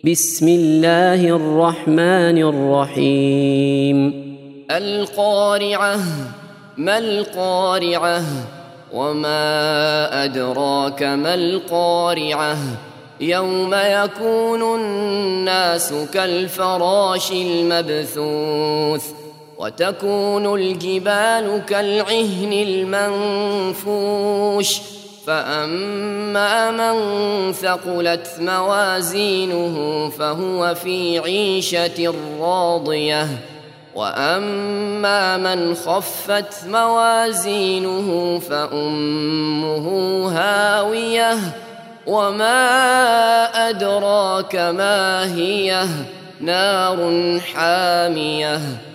بسم الله الرحمن الرحيم القارعة ما القارعة وما أدراك ما القارعة يوم يكون الناس كالفراش المبثوث وتكون الجبال كالعهن المنفوش فأما من ثقلت موازينه فهو في عيشة راضية وأما من خفت موازينه فأمه هاوية وما أدراك ما هي نار حامية